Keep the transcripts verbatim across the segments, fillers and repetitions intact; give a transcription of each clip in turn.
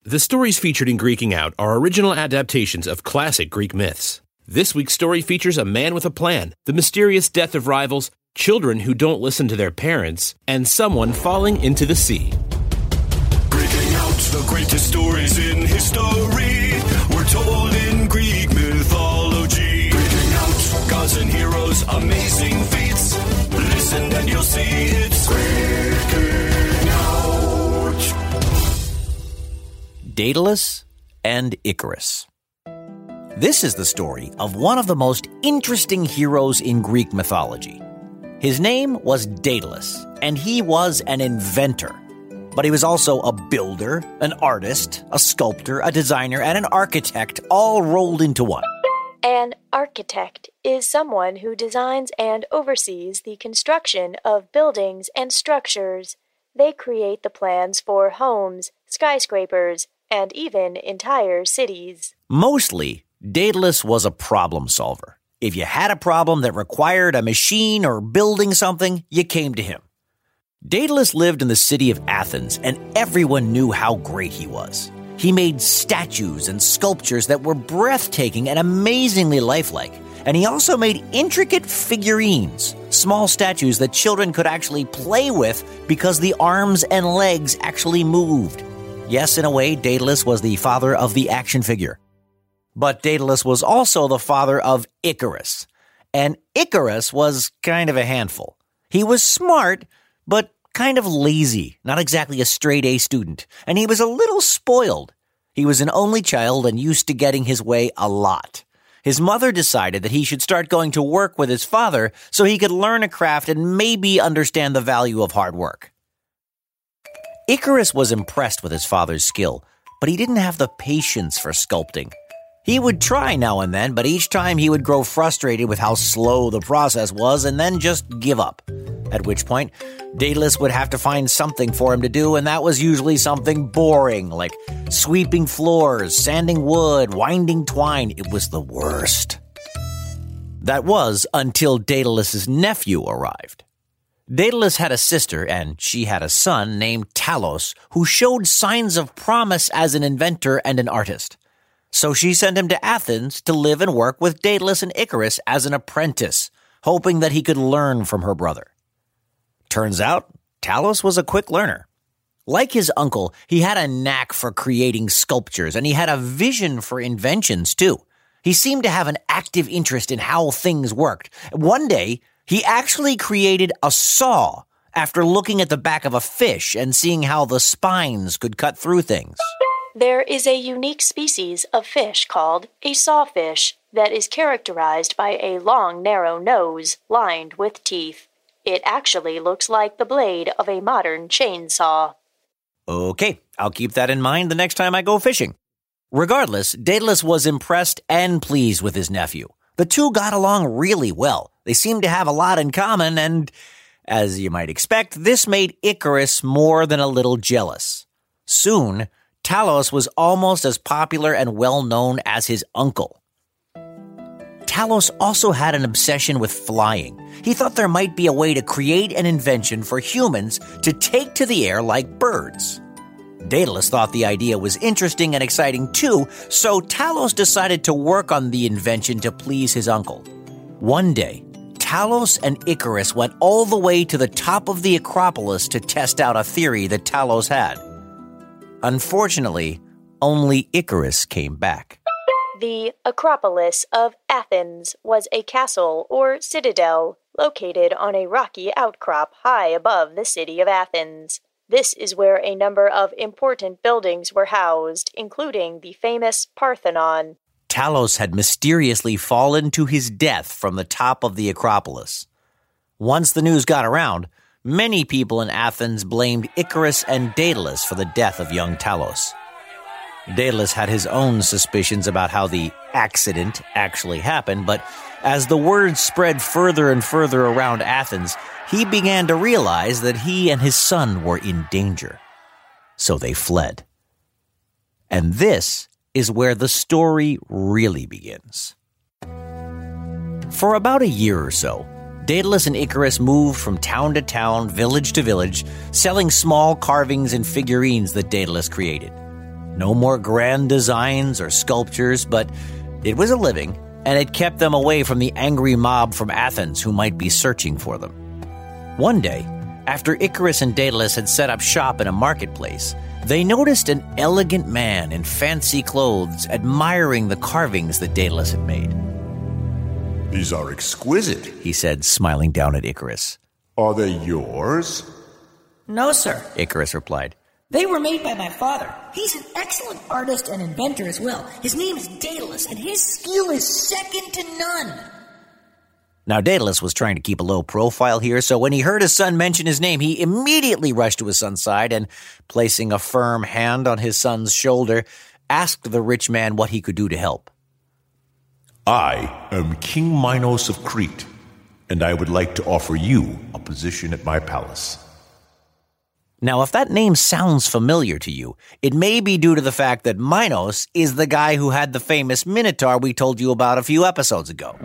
The stories featured in Greeking Out are original adaptations of classic Greek myths. This week's story features a man with a plan, the mysterious death of rivals, children who don't listen to their parents, and someone falling into the sea. Greeking Out, the greatest stories in history were told in Greek mythology. Greeking Out, gods and heroes, amazing feats. Listen and you'll see it's Greeking Out. Daedalus and Icarus. This is the story of one of the most interesting heroes in Greek mythology. His name was Daedalus, and he was an inventor. But he was also a builder, an artist, a sculptor, a designer, and an architect, all rolled into one. An architect is someone who designs and oversees the construction of buildings and structures. They create the plans for homes, skyscrapers, and even entire cities. Mostly, Daedalus was a problem solver. If you had a problem that required a machine or building something, you came to him. Daedalus lived in the city of Athens, and everyone knew how great he was. He made statues and sculptures that were breathtaking and amazingly lifelike. And he also made intricate figurines, small statues that children could actually play with because the arms and legs actually moved. Yes, in a way, Daedalus was the father of the action figure. But Daedalus was also the father of Icarus. And Icarus was kind of a handful. He was smart, but kind of lazy, not exactly a straight-A student. And he was a little spoiled. He was an only child and used to getting his way a lot. His mother decided that he should start going to work with his father so he could learn a craft and maybe understand the value of hard work. Icarus was impressed with his father's skill, but he didn't have the patience for sculpting. He would try now and then, but each time he would grow frustrated with how slow the process was and then just give up. At which point, Daedalus would have to find something for him to do, and that was usually something boring, like sweeping floors, sanding wood, winding twine. It was the worst. That was until Daedalus' nephew arrived. Daedalus had a sister, and she had a son named Talos, who showed signs of promise as an inventor and an artist. So she sent him to Athens to live and work with Daedalus and Icarus as an apprentice, hoping that he could learn from her brother. Turns out, Talos was a quick learner. Like his uncle, he had a knack for creating sculptures, and he had a vision for inventions, too. He seemed to have an active interest in how things worked. One day, he actually created a saw after looking at the back of a fish and seeing how the spines could cut through things. There is a unique species of fish called a sawfish that is characterized by a long, narrow nose lined with teeth. It actually looks like the blade of a modern chainsaw. Okay, I'll keep that in mind the next time I go fishing. Regardless, Daedalus was impressed and pleased with his nephew. The two got along really well. They seemed to have a lot in common, and, as you might expect, this made Icarus more than a little jealous. Soon, Talos was almost as popular and well-known as his uncle. Talos also had an obsession with flying. He thought there might be a way to create an invention for humans to take to the air like birds. Daedalus thought the idea was interesting and exciting too, so Talos decided to work on the invention to please his uncle. One day, Talos and Icarus went all the way to the top of the Acropolis to test out a theory that Talos had. Unfortunately, only Icarus came back. The Acropolis of Athens was a castle or citadel located on a rocky outcrop high above the city of Athens. This is where a number of important buildings were housed, including the famous Parthenon. Talos had mysteriously fallen to his death from the top of the Acropolis. Once the news got around, many people in Athens blamed Icarus and Daedalus for the death of young Talos. Daedalus had his own suspicions about how the accident actually happened, but as the word spread further and further around Athens, he began to realize that he and his son were in danger. So they fled. And this is where the story really begins. For about a year or so, Daedalus and Icarus moved from town to town, village to village, selling small carvings and figurines that Daedalus created. No more grand designs or sculptures, but it was a living, and it kept them away from the angry mob from Athens who might be searching for them. One day, after Icarus and Daedalus had set up shop in a marketplace, they noticed an elegant man in fancy clothes admiring the carvings that Daedalus had made. These are exquisite, he said, smiling down at Icarus. Are they yours? No, sir, Icarus replied. They were made by my father. He's an excellent artist and inventor as well. His name is Daedalus, and his skill is second to none. Now, Daedalus was trying to keep a low profile here, so when he heard his son mention his name, he immediately rushed to his son's side and, placing a firm hand on his son's shoulder, asked the rich man what he could do to help. I am King Minos of Crete, and I would like to offer you a position at my palace. Now, if that name sounds familiar to you, it may be due to the fact that Minos is the guy who had the famous Minotaur we told you about a few episodes ago.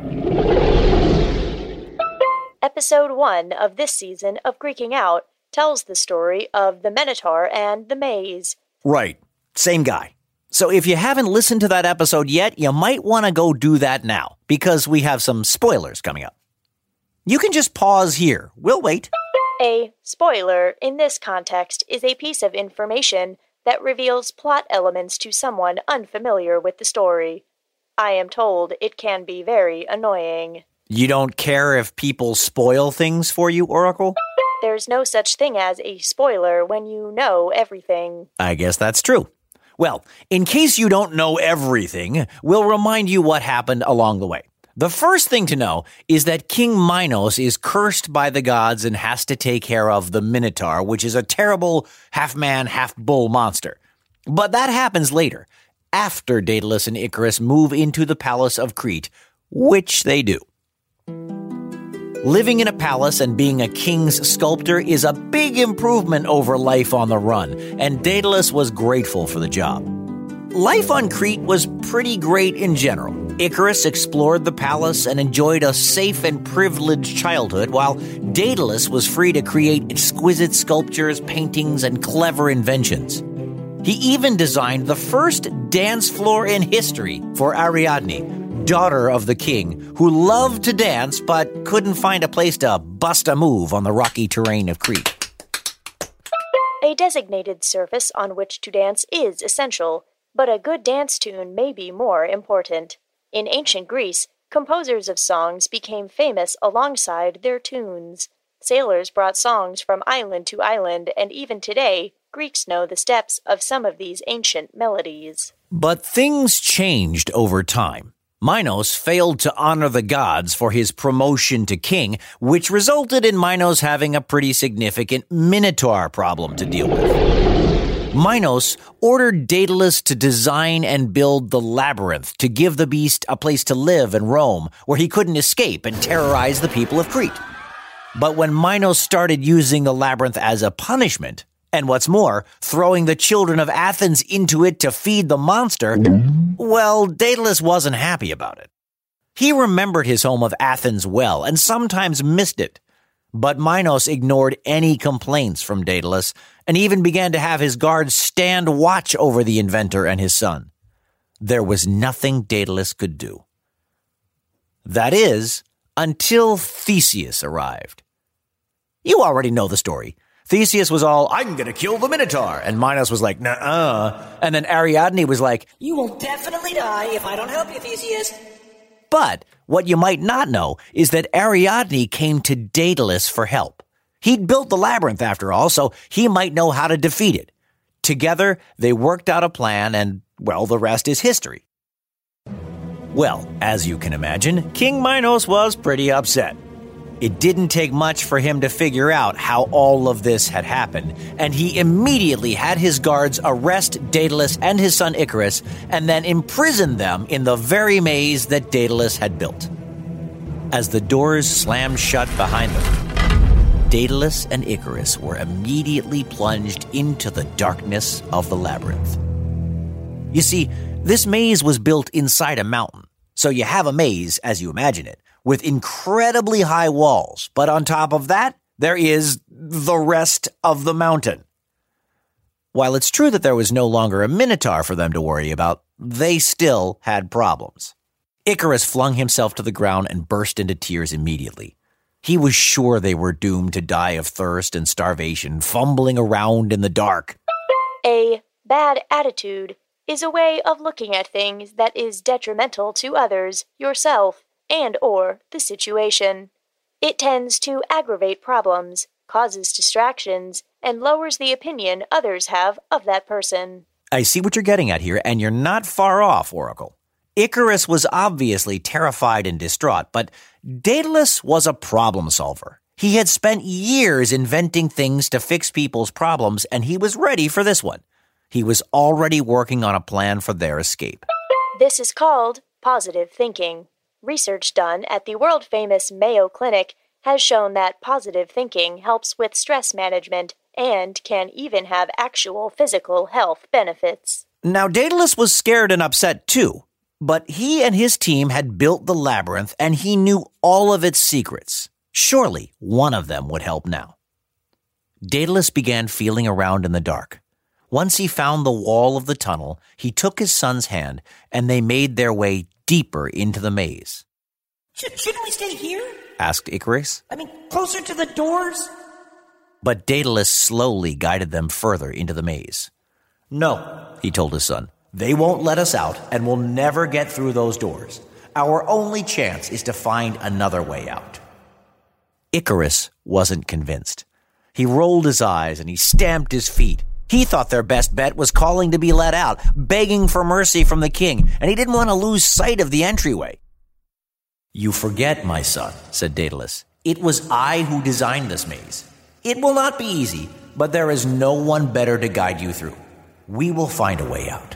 Episode one of this season of Greeking Out tells the story of the Minotaur and the maze. Right. Same guy. So if you haven't listened to that episode yet, you might want to go do that now, because we have some spoilers coming up. You can just pause here. We'll wait. A spoiler in this context is a piece of information that reveals plot elements to someone unfamiliar with the story. I am told it can be very annoying. You don't care if people spoil things for you, Oracle? There's no such thing as a spoiler when you know everything. I guess that's true. Well, in case you don't know everything, we'll remind you what happened along the way. The first thing to know is that King Minos is cursed by the gods and has to take care of the Minotaur, which is a terrible half-man, half-bull monster. But that happens later, after Daedalus and Icarus move into the palace of Crete, which they do. Living in a palace and being a king's sculptor is a big improvement over life on the run, and Daedalus was grateful for the job. Life on Crete was pretty great in general. Icarus explored the palace and enjoyed a safe and privileged childhood, while Daedalus was free to create exquisite sculptures, paintings, and clever inventions. He even designed the first dance floor in history for Ariadne, daughter of the king, who loved to dance but couldn't find a place to bust a move on the rocky terrain of Crete. A designated surface on which to dance is essential, but a good dance tune may be more important. In ancient Greece, composers of songs became famous alongside their tunes. Sailors brought songs from island to island, and even today, Greeks know the steps of some of these ancient melodies. But things changed over time. Minos failed to honor the gods for his promotion to king, which resulted in Minos having a pretty significant Minotaur problem to deal with. Minos ordered Daedalus to design and build the labyrinth to give the beast a place to live and roam, where he couldn't escape and terrorize the people of Crete. But when Minos started using the labyrinth as a punishment, and what's more, throwing the children of Athens into it to feed the monster, well, Daedalus wasn't happy about it. He remembered his home of Athens well and sometimes missed it. But Minos ignored any complaints from Daedalus and even began to have his guards stand watch over the inventor and his son. There was nothing Daedalus could do. That is, until Theseus arrived. You already know the story. Theseus was all, I'm going to kill the Minotaur. And Minos was like, nuh-uh. And then Ariadne was like, You will definitely die if I don't help you, Theseus. But what you might not know is that Ariadne came to Daedalus for help. He'd built the labyrinth after all, so he might know how to defeat it. Together, they worked out a plan and, well, the rest is history. Well, as you can imagine, King Minos was pretty upset. It didn't take much for him to figure out how all of this had happened, and he immediately had his guards arrest Daedalus and his son Icarus, and then imprison them in the very maze that Daedalus had built. As the doors slammed shut behind them, Daedalus and Icarus were immediately plunged into the darkness of the labyrinth. You see, this maze was built inside a mountain, so you have a maze as you imagine it, with incredibly high walls, but on top of that, there is the rest of the mountain. While it's true that there was no longer a Minotaur for them to worry about, they still had problems. Icarus flung himself to the ground and burst into tears immediately. He was sure they were doomed to die of thirst and starvation, fumbling around in the dark. A bad attitude is a way of looking at things that is detrimental to others, yourself, and or the situation. It tends to aggravate problems, causes distractions, and lowers the opinion others have of that person. I see what you're getting at here, and you're not far off, Oracle. Icarus was obviously terrified and distraught, but Daedalus was a problem solver. He had spent years inventing things to fix people's problems, and he was ready for this one. He was already working on a plan for their escape. This is called positive thinking. Research done at the world-famous Mayo Clinic has shown that positive thinking helps with stress management and can even have actual physical health benefits. Now, Daedalus was scared and upset too, but he and his team had built the labyrinth and he knew all of its secrets. Surely one of them would help now. Daedalus began feeling around in the dark. Once he found the wall of the tunnel, he took his son's hand and they made their way deeper into the maze. Sh- shouldn't we stay here? Asked Icarus. I mean, closer to the doors? But Daedalus slowly guided them further into the maze. No, he told his son. They won't let us out, and we'll never get through those doors. Our only chance is to find another way out. Icarus wasn't convinced. He rolled his eyes and he stamped his feet. He thought their best bet was calling to be let out, begging for mercy from the king, and he didn't want to lose sight of the entryway. You forget, my son, said Daedalus. It was I who designed this maze. It will not be easy, but there is no one better to guide you through. We will find a way out.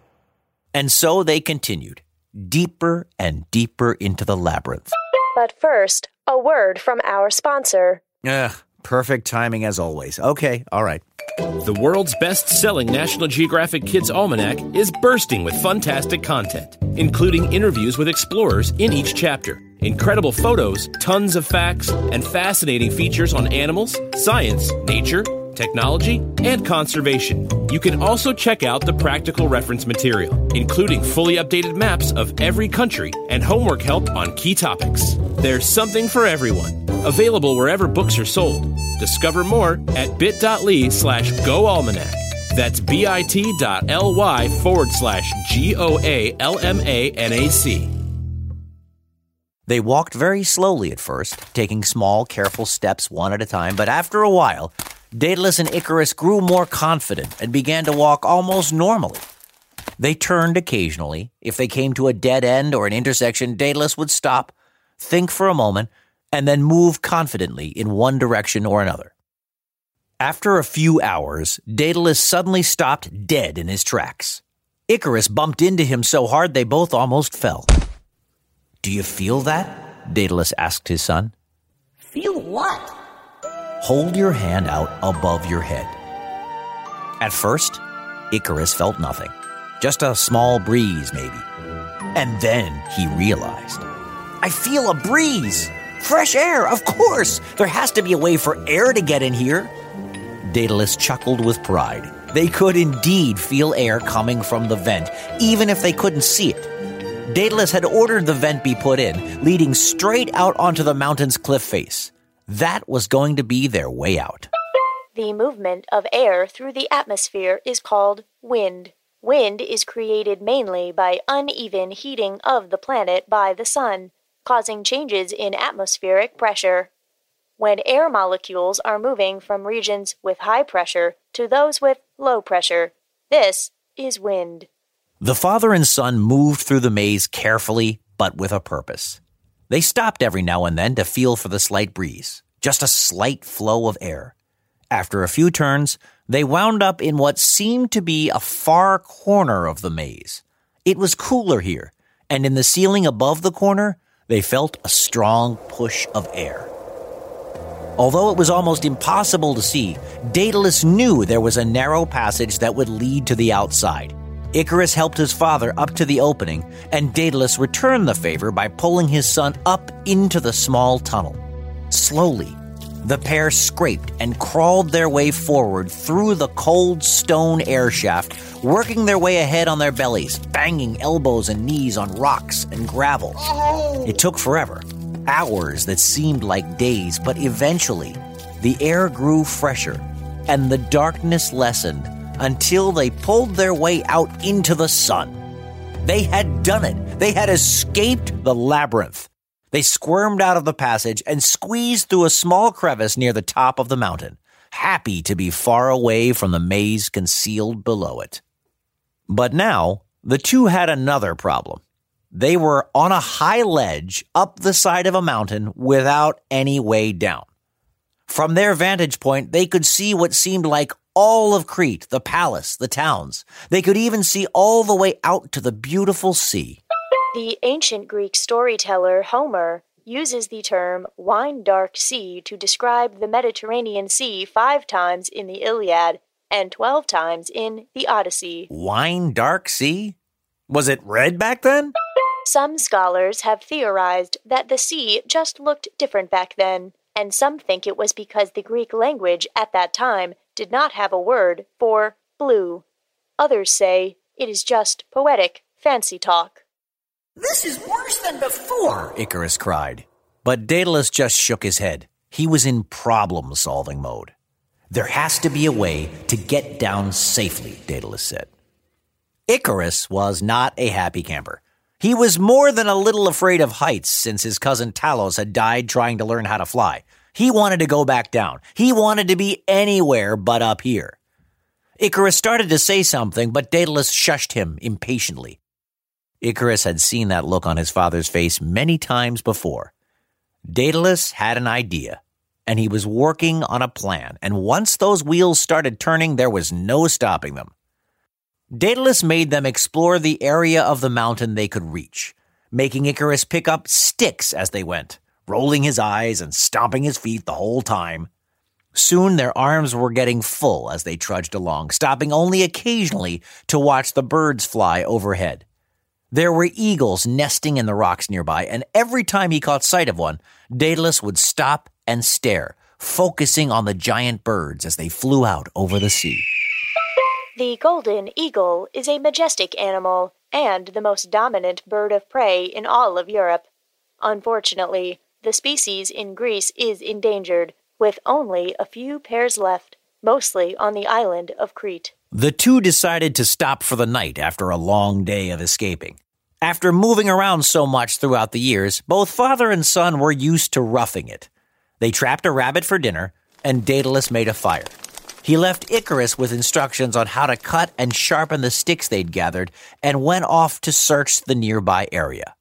And so they continued, deeper and deeper into the labyrinth. But first, a word from our sponsor. Ugh, perfect timing as always. Okay, all right. The world's best-selling National Geographic Kids Almanac is bursting with fantastic content, including interviews with explorers in each chapter, incredible photos, tons of facts, and fascinating features on animals, science, nature, technology, and conservation. You can also check out the practical reference material, including fully updated maps of every country and homework help on key topics. There's something for everyone. Available wherever books are sold. Discover more at bit.ly slash goalmanac. That's bit.ly forward slash G-O-A-L-M-A-N-A-C. They walked very slowly at first, taking small, careful steps one at a time, but after a while, Daedalus and Icarus grew more confident and began to walk almost normally. They turned occasionally. If they came to a dead end or an intersection, Daedalus would stop, think for a moment, and then move confidently in one direction or another. After a few hours, Daedalus suddenly stopped dead in his tracks. Icarus bumped into him so hard they both almost fell. Do you feel that? Daedalus asked his son. Feel what? Hold your hand out above your head. At first, Icarus felt nothing. Just a small breeze, maybe. And then he realized. I feel a breeze! Fresh air, of course! There has to be a way for air to get in here. Daedalus chuckled with pride. They could indeed feel air coming from the vent, even if they couldn't see it. Daedalus had ordered the vent be put in, leading straight out onto the mountain's cliff face. That was going to be their way out. The movement of air through the atmosphere is called wind. Wind is created mainly by uneven heating of the planet by the sun, causing changes in atmospheric pressure. When air molecules are moving from regions with high pressure to those with low pressure, this is wind. The father and son moved through the maze carefully, but with a purpose. They stopped every now and then to feel for the slight breeze, just a slight flow of air. After a few turns, they wound up in what seemed to be a far corner of the maze. It was cooler here, and in the ceiling above the corner, they felt a strong push of air. Although it was almost impossible to see, Daedalus knew there was a narrow passage that would lead to the outside. Icarus helped his father up to the opening, and Daedalus returned the favor by pulling his son up into the small tunnel. Slowly, The pair scraped and crawled their way forward through the cold stone air shaft, working their way ahead on their bellies, banging elbows and knees on rocks and gravel. It took forever, hours that seemed like days, but eventually the air grew fresher and the darkness lessened until they pulled their way out into the sun. They had done it. They had escaped the labyrinth. They squirmed out of the passage and squeezed through a small crevice near the top of the mountain, happy to be far away from the maze concealed below it. But now, the two had another problem. They were on a high ledge up the side of a mountain without any way down. From their vantage point, they could see what seemed like all of Crete, the palace, the towns. They could even see all the way out to the beautiful sea. The ancient Greek storyteller Homer uses the term wine-dark sea to describe the Mediterranean Sea five times in the Iliad and twelve times in the Odyssey. Wine-dark sea? Was it red back then? Some scholars have theorized that the sea just looked different back then, and some think it was because the Greek language at that time did not have a word for blue. Others say it is just poetic fancy talk. This is worse than before, Icarus cried. But Daedalus just shook his head. He was in problem-solving mode. There has to be a way to get down safely, Daedalus said. Icarus was not a happy camper. He was more than a little afraid of heights since his cousin Talos had died trying to learn how to fly. He wanted to go back down. He wanted to be anywhere but up here. Icarus started to say something, but Daedalus shushed him impatiently. Icarus had seen that look on his father's face many times before. Daedalus had an idea, and he was working on a plan, and once those wheels started turning, there was no stopping them. Daedalus made them explore the area of the mountain they could reach, making Icarus pick up sticks as they went, rolling his eyes and stomping his feet the whole time. Soon their arms were getting full as they trudged along, stopping only occasionally to watch the birds fly overhead. There were eagles nesting in the rocks nearby, and every time he caught sight of one, Daedalus would stop and stare, focusing on the giant birds as they flew out over the sea. The golden eagle is a majestic animal and the most dominant bird of prey in all of Europe. Unfortunately, the species in Greece is endangered, with only a few pairs left, mostly on the island of Crete. The two decided to stop for the night after a long day of escaping. After moving around so much throughout the years, both father and son were used to roughing it. They trapped a rabbit for dinner, and Daedalus made a fire. He left Icarus with instructions on how to cut and sharpen the sticks they'd gathered, and went off to search the nearby area.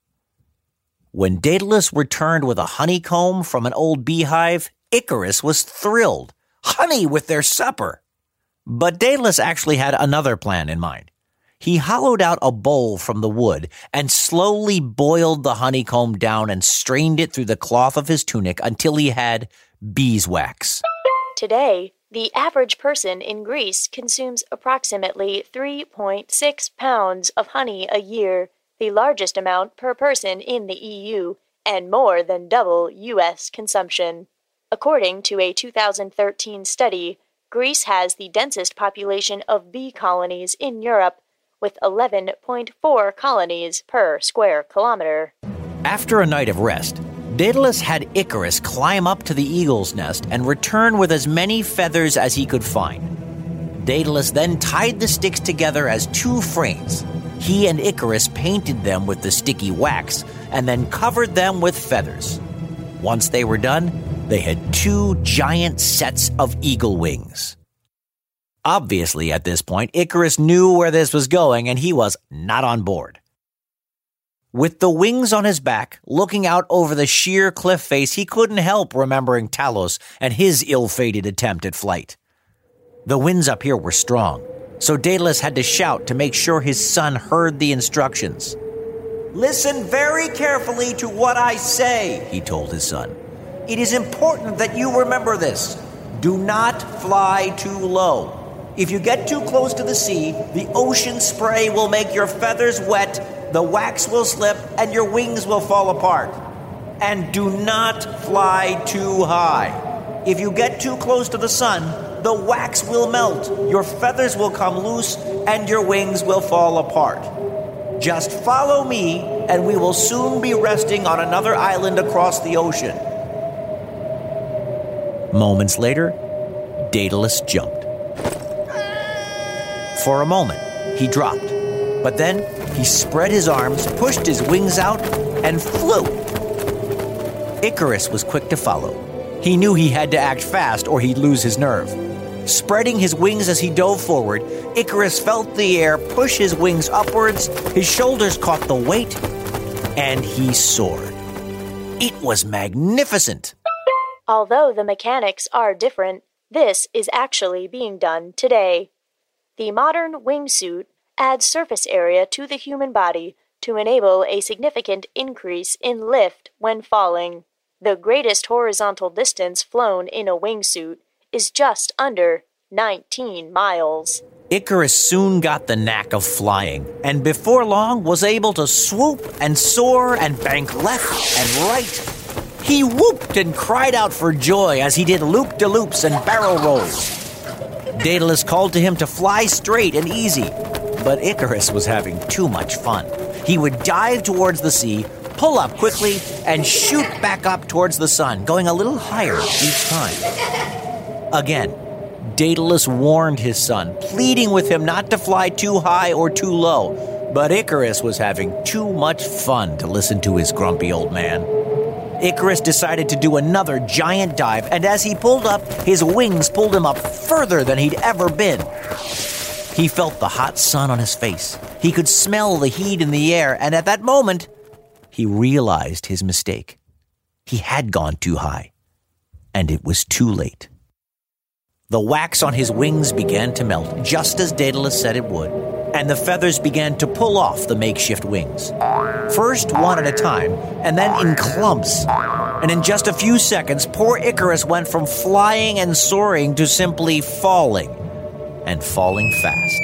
When Daedalus returned with a honeycomb from an old beehive, Icarus was thrilled. Honey with their supper! But Daedalus actually had another plan in mind. He hollowed out a bowl from the wood and slowly boiled the honeycomb down and strained it through the cloth of his tunic until he had beeswax. Today, the average person in Greece consumes approximately three point six pounds of honey a year, the largest amount per person in the E U, and more than double U S consumption. According to a two thousand thirteen study, Greece has the densest population of bee colonies in Europe, with eleven point four colonies per square kilometer. After a night of rest, Daedalus had Icarus climb up to the eagle's nest and return with as many feathers as he could find. Daedalus then tied the sticks together as two frames. He and Icarus painted them with the sticky wax and then covered them with feathers. Once they were done, they had two giant sets of eagle wings. Obviously, at this point, Icarus knew where this was going, and he was not on board. With the wings on his back, looking out over the sheer cliff face, he couldn't help remembering Talos and his ill-fated attempt at flight. The winds up here were strong, so Daedalus had to shout to make sure his son heard the instructions. "Listen very carefully to what I say," he told his son. "It is important that you remember this. Do not fly too low. If you get too close to the sea, the ocean spray will make your feathers wet, the wax will slip, and your wings will fall apart. And do not fly too high. If you get too close to the sun, the wax will melt, your feathers will come loose, and your wings will fall apart. Just follow me, and we will soon be resting on another island across the ocean." Moments later, Daedalus jumped. For a moment, he dropped, but then he spread his arms, pushed his wings out, and flew. Icarus was quick to follow. He knew he had to act fast or he'd lose his nerve. Spreading his wings as he dove forward, Icarus felt the air push his wings upwards, his shoulders caught the weight, and he soared. It was magnificent. Although the mechanics are different, this is actually being done today. The modern wingsuit adds surface area to the human body to enable a significant increase in lift when falling. The greatest horizontal distance flown in a wingsuit is just under nineteen miles. Icarus soon got the knack of flying, and before long was able to swoop and soar and bank left and right. He whooped and cried out for joy as he did loop-de-loops and barrel rolls. Daedalus called to him to fly straight and easy, but Icarus was having too much fun. He would dive towards the sea, pull up quickly, and shoot back up towards the sun, going a little higher each time. Again, Daedalus warned his son, pleading with him not to fly too high or too low, but Icarus was having too much fun to listen to his grumpy old man. Icarus decided to do another giant dive, and as he pulled up, his wings pulled him up further than he'd ever been. He felt the hot sun on his face. He could smell the heat in the air, and at that moment, he realized his mistake. He had gone too high, and it was too late. The wax on his wings began to melt, just as Daedalus said it would, and the feathers began to pull off the makeshift wings. First one at a time, and then in clumps. And in just a few seconds, poor Icarus went from flying and soaring to simply falling, and falling fast.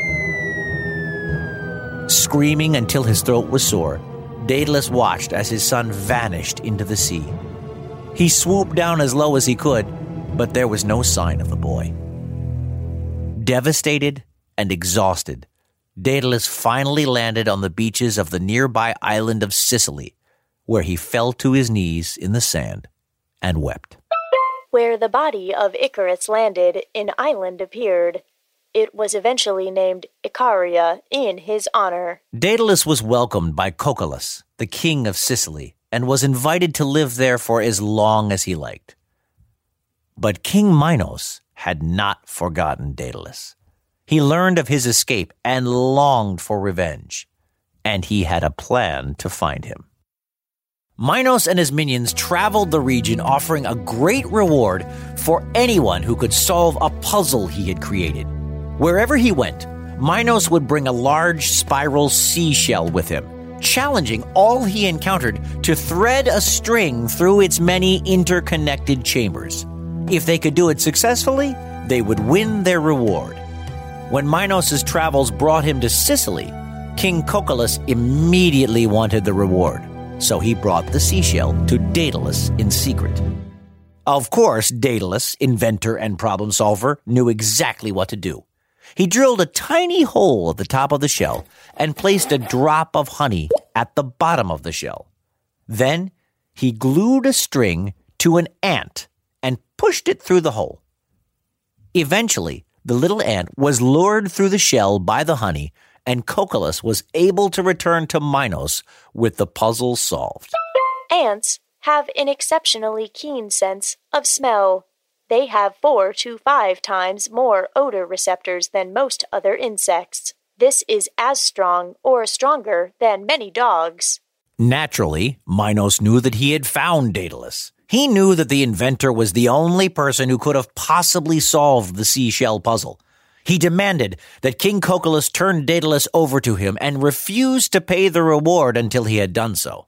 Screaming until his throat was sore, Daedalus watched as his son vanished into the sea. He swooped down as low as he could, but there was no sign of the boy. Devastated and exhausted, Daedalus finally landed on the beaches of the nearby island of Sicily, where he fell to his knees in the sand and wept. Where the body of Icarus landed, an island appeared. It was eventually named Icaria in his honor. Daedalus was welcomed by Cocalus, the king of Sicily, and was invited to live there for as long as he liked. But King Minos had not forgotten Daedalus. He learned of his escape and longed for revenge, and he had a plan to find him. Minos and his minions traveled the region offering a great reward for anyone who could solve a puzzle he had created. Wherever he went, Minos would bring a large spiral seashell with him, challenging all he encountered to thread a string through its many interconnected chambers. If they could do it successfully, they would win their reward. When Minos' travels brought him to Sicily, King Cocalus immediately wanted the reward, so he brought the seashell to Daedalus in secret. Of course, Daedalus, inventor and problem solver, knew exactly what to do. He drilled a tiny hole at the top of the shell and placed a drop of honey at the bottom of the shell. Then he glued a string to an ant and pushed it through the hole. Eventually, the little ant was lured through the shell by the honey, and Cocalus was able to return to Minos with the puzzle solved. Ants have an exceptionally keen sense of smell. They have four to five times more odor receptors than most other insects. This is as strong or stronger than many dogs. Naturally, Minos knew that he had found Daedalus. He knew that the inventor was the only person who could have possibly solved the seashell puzzle. He demanded that King Cocalus turn Daedalus over to him and refused to pay the reward until he had done so.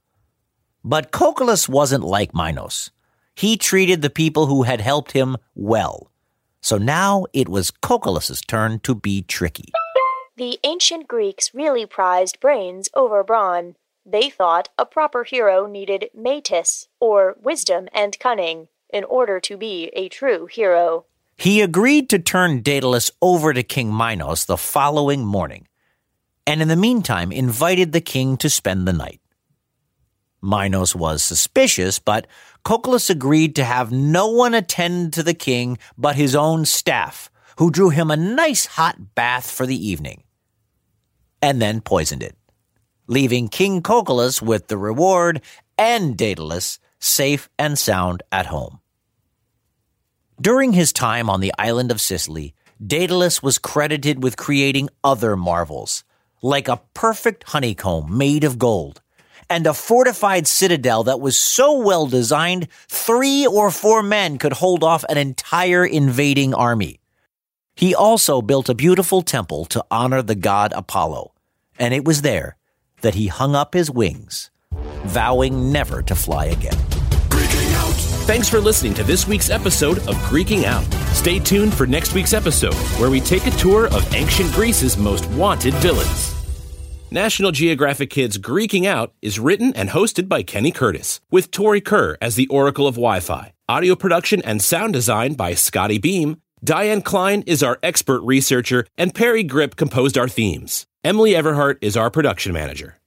But Cocalus wasn't like Minos. He treated the people who had helped him well. So now it was Cocalus' turn to be tricky. The ancient Greeks really prized brains over brawn. They thought a proper hero needed metis, or wisdom and cunning. in order to be a true hero. He agreed to turn Daedalus over to King Minos the following morning, and in the meantime invited the king to spend the night. Minos was suspicious, but Cocalus agreed to have no one attend to the king but his own staff, who drew him a nice hot bath for the evening, and then poisoned it, leaving King Cocalus with the reward and Daedalus safe and sound at home. During his time on the island of Sicily, Daedalus was credited with creating other marvels, like a perfect honeycomb made of gold, and a fortified citadel that was so well designed, three or four men could hold off an entire invading army. He also built a beautiful temple to honor the god Apollo, and it was there that he hung up his wings, vowing never to fly again. Greeking out. Thanks for listening to this week's episode of Greeking Out. Stay tuned for next week's episode, where we take a tour of ancient Greece's most wanted villains. National Geographic Kids' Greeking Out is written and hosted by Kenny Curtis, with Tori Kerr as the Oracle of Wi-Fi. Audio production and sound design by Scotty Beam. Diane Klein is our expert researcher, and Perry Grip composed our themes. Emily Everhart is our production manager.